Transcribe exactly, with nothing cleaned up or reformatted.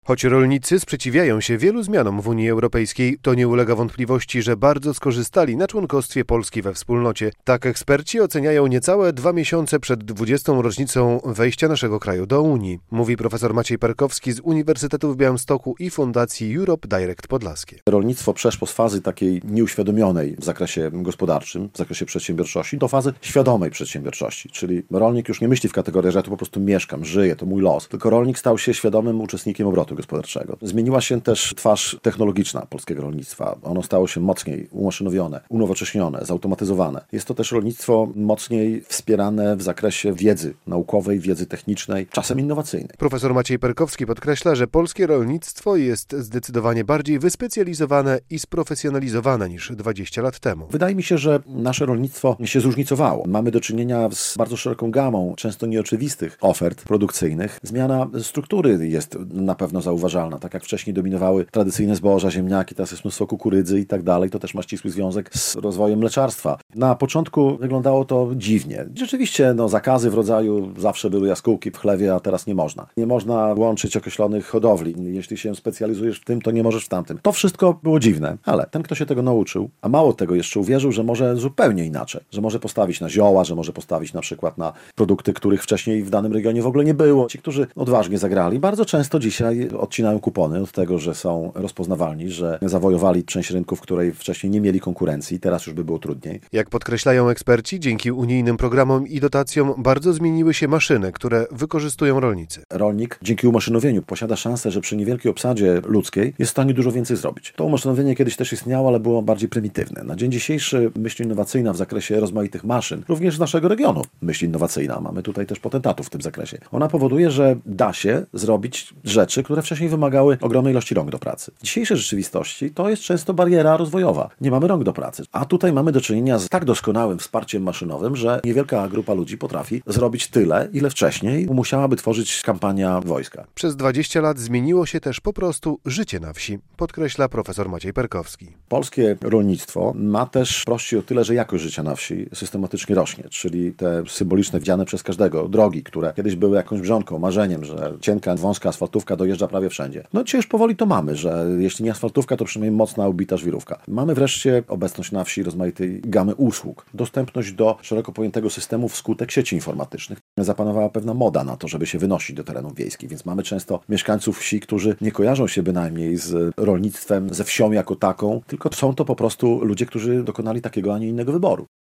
Choć rolnicy sprzeciwiają się wielu zmianom w Unii Europejskiej, to nie ulega wątpliwości, że bardzo skorzystali na członkostwie Polski we wspólnocie. Tak eksperci oceniają niecałe dwa miesiące przed dwudziestą rocznicą wejścia naszego kraju do Unii, mówi profesor Maciej Perkowski z Uniwersytetu w Białymstoku i Fundacji Europe Direct Podlaskie. Rolnictwo przeszło z fazy takiej nieuświadomionej w zakresie gospodarczym, w zakresie przedsiębiorczości, do fazy świadomej przedsiębiorczości, czyli rolnik już nie myśli w kategoriach, że ja tu po prostu mieszkam, żyję, to mój los, tylko rolnik stał się świadomym uczestnikiem obrotu gospodarczego. Zmieniła się też twarz technologiczna polskiego rolnictwa. Ono stało się mocniej umaszynowione, unowocześnione, zautomatyzowane. Jest to też rolnictwo mocniej wspierane w zakresie wiedzy naukowej, wiedzy technicznej, czasem innowacyjnej. Profesor Maciej Perkowski podkreśla, że polskie rolnictwo jest zdecydowanie bardziej wyspecjalizowane i sprofesjonalizowane niż dwadzieścia lat temu. Wydaje mi się, że nasze rolnictwo się zróżnicowało. Mamy do czynienia z bardzo szeroką gamą, często nieoczywistych ofert produkcyjnych. Zmiana struktury jest na pewno zauważalna. Tak jak wcześniej dominowały tradycyjne zboża, ziemniaki, teraz jest mnóstwo kukurydzy i tak dalej. To też ma ścisły związek z rozwojem mleczarstwa. Na początku wyglądało to dziwnie. Rzeczywiście no, zakazy w rodzaju zawsze były jaskółki w chlewie, a teraz nie można. Nie można łączyć określonych hodowli. Jeśli się specjalizujesz w tym, to nie możesz w tamtym. To wszystko było dziwne, ale ten, kto się tego nauczył, a mało tego jeszcze uwierzył, że może zupełnie inaczej. Że może postawić na zioła, że może postawić na przykład na produkty, których wcześniej w danym regionie w ogóle nie było. Ci, którzy odważnie zagrali, bardzo często dzisiaj odcinają kupony od tego, że są rozpoznawalni, że zawojowali część rynku, w której wcześniej nie mieli konkurencji, teraz już by było trudniej. Jak podkreślają eksperci, dzięki unijnym programom i dotacjom bardzo zmieniły się maszyny, które wykorzystują rolnicy. Rolnik dzięki umaszynowieniu posiada szansę, że przy niewielkiej obsadzie ludzkiej jest w stanie dużo więcej zrobić. To umaszynowienie kiedyś też istniało, ale było bardziej prymitywne. Na dzień dzisiejszy myśl innowacyjna w zakresie rozmaitych maszyn, również z naszego regionu myśl innowacyjna, mamy tutaj też potentatów w tym zakresie. Ona powoduje, że da się zrobić rzeczy, które wcześniej wymagały ogromnej ilości rąk do pracy. W dzisiejszej rzeczywistości to jest często bariera rozwojowa. Nie mamy rąk do pracy. A tutaj mamy do czynienia z tak doskonałym wsparciem maszynowym, że niewielka grupa ludzi potrafi zrobić tyle, ile wcześniej musiałaby tworzyć kampania wojska. Przez dwadzieścia lat zmieniło się też po prostu życie na wsi, podkreśla profesor Maciej Perkowski. Polskie rolnictwo ma też prości o tyle, że jakość życia na wsi systematycznie rośnie, czyli te symboliczne widziane przez każdego drogi, które kiedyś były jakąś brzonką, marzeniem, że cienka, wąska asfaltówka dojeżdża prawie wszędzie. No dzisiaj już powoli to mamy, że jeśli nie asfaltówka, to przynajmniej mocna, ubita żwirówka. Mamy wreszcie obecność na wsi rozmaitej gamy usług, dostępność do szeroko pojętego systemu wskutek sieci informatycznych. Zapanowała pewna moda na to, żeby się wynosić do terenów wiejskich, więc mamy często mieszkańców wsi, którzy nie kojarzą się bynajmniej z rolnictwem, ze wsią jako taką, tylko są to po prostu ludzie, którzy dokonali takiego, a nie innego wyboru.